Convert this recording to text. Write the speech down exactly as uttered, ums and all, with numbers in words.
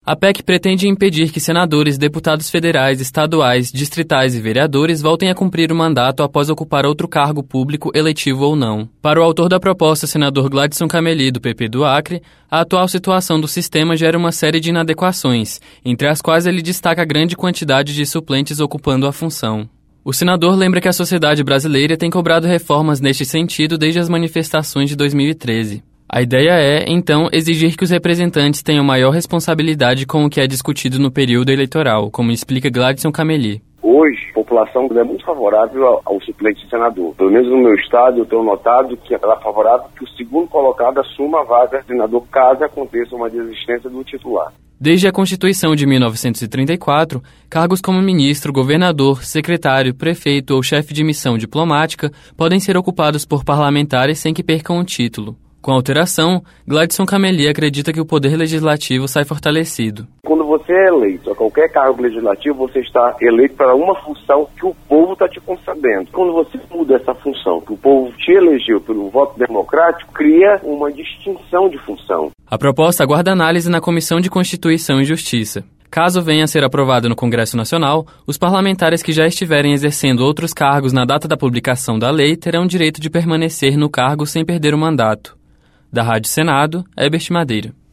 A P E C pretende impedir que senadores, deputados federais, estaduais, distritais e vereadores voltem a cumprir o mandato após ocupar outro cargo público, eletivo ou não. Para o autor da proposta, senador Gladson Cameli, do P P do Acre, a atual situação do sistema gera uma série de inadequações, entre as quais ele destaca a grande quantidade de suplentes ocupando a função. O senador lembra que a sociedade brasileira tem cobrado reformas neste sentido desde as manifestações de dois mil e treze. A ideia é, então, exigir que os representantes tenham maior responsabilidade com o que é discutido no período eleitoral, como explica Gladson Cameli. Hoje, a população é muito favorável ao, ao suplente de senador. Pelo menos no meu estado, eu tenho notado que ela é favorável que o segundo colocado assuma a vaga de senador caso aconteça uma desistência do titular. Desde a Constituição de mil novecentos e trinta e quatro, cargos como ministro, governador, secretário, prefeito ou chefe de missão diplomática podem ser ocupados por parlamentares sem que percam o título. Com a alteração, Gladson Cameli acredita que o poder legislativo sai fortalecido. Quando você é eleito a qualquer cargo legislativo, você está eleito para uma função que o povo está te concedendo. Quando você muda essa função, que o povo te elegeu pelo voto democrático, cria uma distinção de função. A proposta aguarda análise na Comissão de Constituição e Justiça. Caso venha a ser aprovado no Congresso Nacional, os parlamentares que já estiverem exercendo outros cargos na data da publicação da lei terão direito de permanecer no cargo sem perder o mandato. Da Rádio Senado, Herbert Madeira.